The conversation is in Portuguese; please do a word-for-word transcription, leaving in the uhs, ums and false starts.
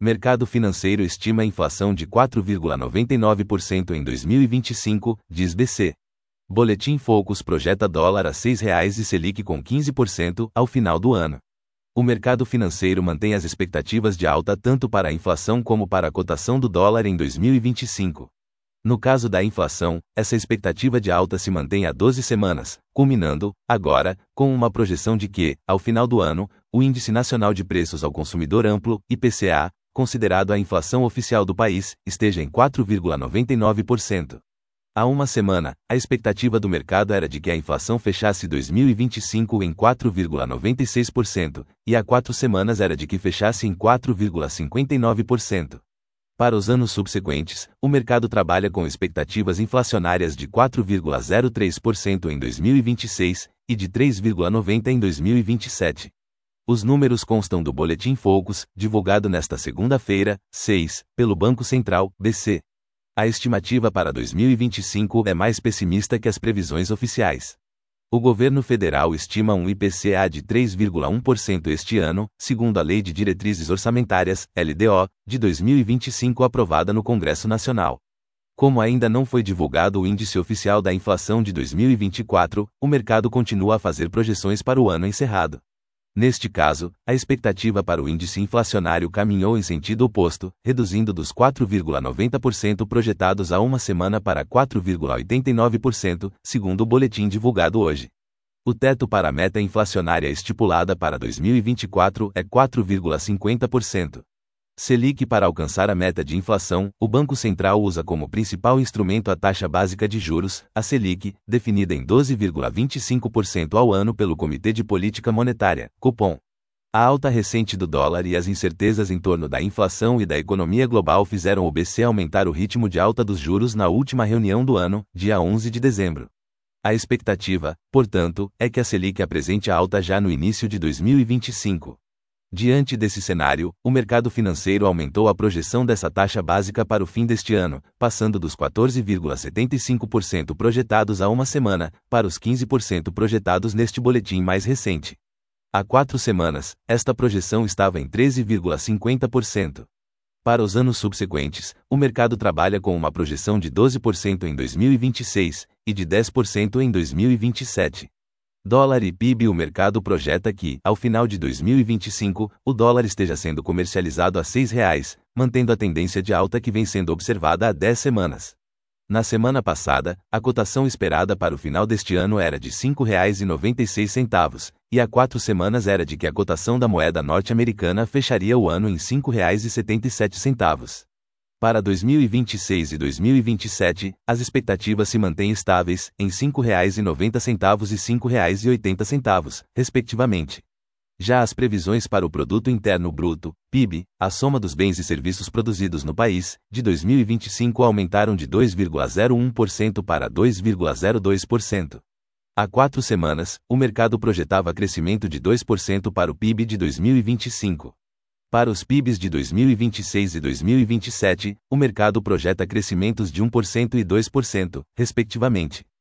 Mercado financeiro estima a inflação de quatro vírgula noventa e nove por cento em dois mil e vinte e cinco, diz B C. Boletim Focus projeta dólar a seis reais e Selic com quinze por cento ao final do ano. O mercado financeiro mantém as expectativas de alta tanto para a inflação como para a cotação do dólar em dois mil e vinte e cinco. No caso da inflação, essa expectativa de alta se mantém há doze semanas, culminando, agora, com uma projeção de que, ao final do ano, o Índice Nacional de Preços ao Consumidor Amplo, I P C A, considerado a inflação oficial do país, esteja em quatro vírgula noventa e nove por cento. Há uma semana, a expectativa do mercado era de que a inflação fechasse dois mil e vinte e cinco em quatro vírgula noventa e seis por cento, e há quatro semanas era de que fechasse em quatro vírgula cinquenta e nove por cento. Para os anos subsequentes, o mercado trabalha com expectativas inflacionárias de quatro vírgula zero três por cento em dois mil e vinte e seis e de três vírgula noventa por cento em dois mil e vinte e sete. Os números constam do Boletim Focus, divulgado nesta segunda-feira, seis, pelo Banco Central, B C. A estimativa para dois mil e vinte e cinco é mais pessimista que as previsões oficiais. O governo federal estima um I P C A de três vírgula um por cento este ano, segundo a Lei de Diretrizes Orçamentárias, L D O, de dois mil e vinte e cinco aprovada no Congresso Nacional. Como ainda não foi divulgado o índice oficial da inflação de dois mil e vinte e quatro, o mercado continua a fazer projeções para o ano encerrado. Neste caso, a expectativa para o índice inflacionário caminhou em sentido oposto, reduzindo dos quatro vírgula noventa por cento projetados há uma semana para quatro vírgula oitenta e nove por cento, segundo o boletim divulgado hoje. O teto para a meta inflacionária estipulada para dois mil e vinte e quatro é quatro vírgula cinquenta por cento. Selic. Para alcançar a meta de inflação, o Banco Central usa como principal instrumento a taxa básica de juros, a Selic, definida em doze vírgula vinte e cinco por cento ao ano pelo Comitê de Política Monetária, Copom. A alta recente do dólar e as incertezas em torno da inflação e da economia global fizeram o B C aumentar o ritmo de alta dos juros na última reunião do ano, dia onze de dezembro. A expectativa, portanto, é que a Selic apresente a alta já no início de dois mil e vinte e cinco. Diante desse cenário, o mercado financeiro aumentou a projeção dessa taxa básica para o fim deste ano, passando dos quatorze vírgula setenta e cinco por cento projetados há uma semana, para os quinze por cento projetados neste boletim mais recente. Há quatro semanas, esta projeção estava em treze vírgula cinquenta por cento. Para os anos subsequentes, o mercado trabalha com uma projeção de doze por cento em dois mil e vinte e seis e de dez por cento em dois mil e vinte e sete. Dólar e P I B. O mercado projeta que, ao final de dois mil e vinte e cinco, o dólar esteja sendo comercializado a seis reais, mantendo a tendência de alta que vem sendo observada há dez semanas. Na semana passada, a cotação esperada para o final deste ano era de cinco reais e noventa e seis centavos, e há quatro semanas era de que a cotação da moeda norte-americana fecharia o ano em cinco reais e setenta e sete centavos. Para dois mil e vinte e seis e dois mil e vinte e sete, as expectativas se mantêm estáveis, em cinco reais e noventa centavos e cinco reais e oitenta centavos, respectivamente. Já as previsões para o Produto Interno Bruto, P I B, a soma dos bens e serviços produzidos no país, de dois mil e vinte e cinco aumentaram de dois vírgula zero um por cento para dois vírgula zero dois por cento. Há quatro semanas, o mercado projetava crescimento de dois por cento para o P I B de dois mil e vinte e cinco. Para os P I Bs de dois mil e vinte e seis e dois mil e vinte e sete, o mercado projeta crescimentos de um por cento e dois por cento, respectivamente.